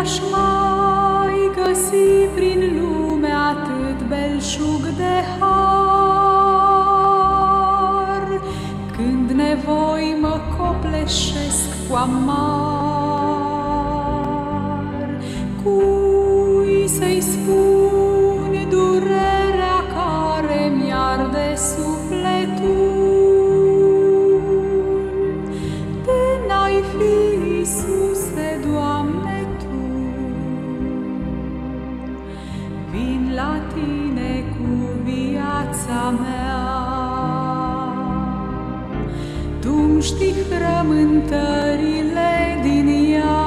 aș mai găsi prin lume atât belșug de har, când nevoi mă copleșesc cu amar. Cui să-i spun durerea care mi-arde sufletul? De n-ai fi, Iisuse, Doamne, Tu. Vin la Tine cu viața mea, Tu-mi știi frământările din ea.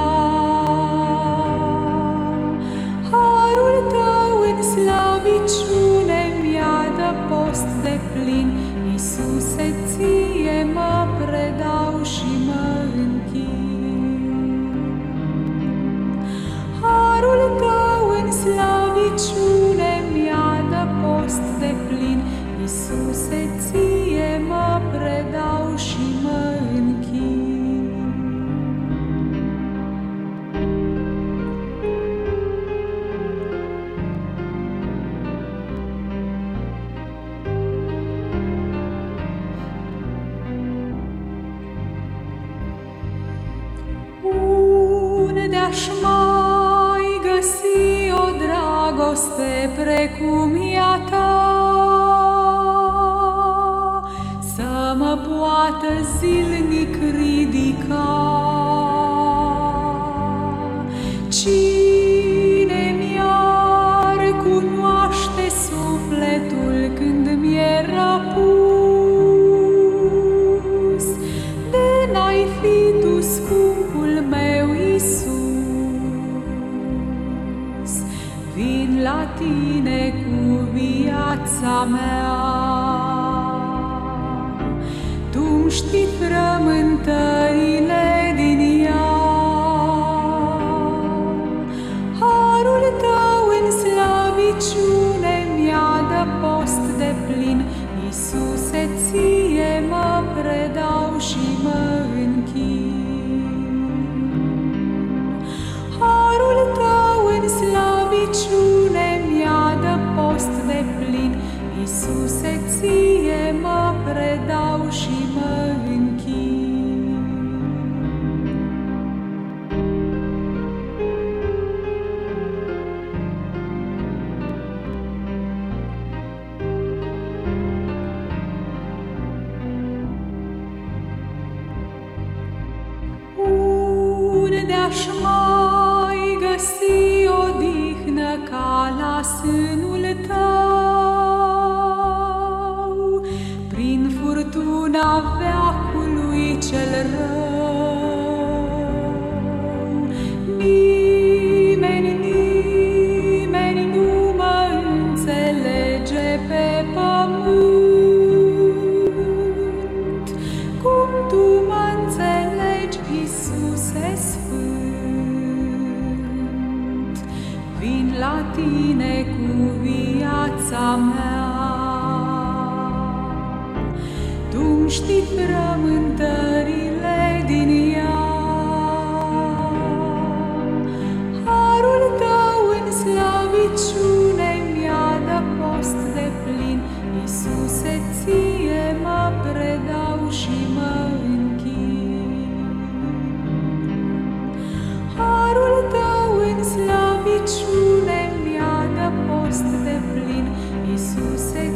Harul Tău în slăviciune mi-a dă post deplin. Iisuse, Ție mă predau și mă închin. Harul Tău în slăviciune mi-a dă post deplin. Iisuse, Ție mă predau și mă închin. Unde-aș mai găsi o dragoste precum e a Ta, să mă poată zilnic ridica? Cine mi-ar cunoaște sufletul când mi-e răpus? De n-ai fi Tu scumpul meu Iisus. Vin la Tine cu viața mea, Tu-mi știi frământările din ea. Harul Tău în slăviciune mi-a dă post deplin. Iisuse, Ție mă predau și mă închin. Harul Tău în slăviciune mi-a dă post deplin. Iisuse, Ție mă predau și mă închin. Unde-aș mai găsi odihnă ca la sânul Tău, prin furtuna veacului cel rău? Nimeni, nimeni nu mă înțelege pe pământ cum Tu mă înțelegi, Iisuse Sfânt. Vin la Tine cu viața mea, Tu-mi știi frământările din ea. Harul Tău în slăviciune mi-a dă post deplin. Iisuse, Ție mă predau și mă închin. Harul Tău în slăviciune mi-a dă post deplin. Iisuse,